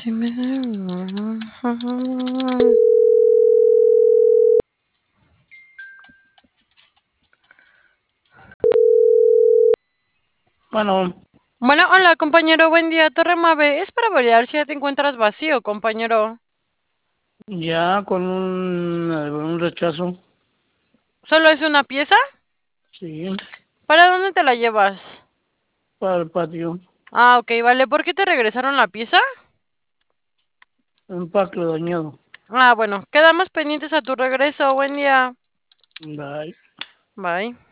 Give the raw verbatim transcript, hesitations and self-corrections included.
Si me... Bueno, Bueno, hola compañero, buen día, Torre Mave. Es para variar si ya te encuentras vacío, compañero. ya con un, eh, un rechazo, ¿Solo es una pieza? sí, ¿Para dónde te la llevas? para el patio, Ah, ok, vale. ¿Por qué te regresaron la pieza? un empaque dañado. Ah, bueno, quedamos pendientes a tu regreso. Buen día. Bye. Bye.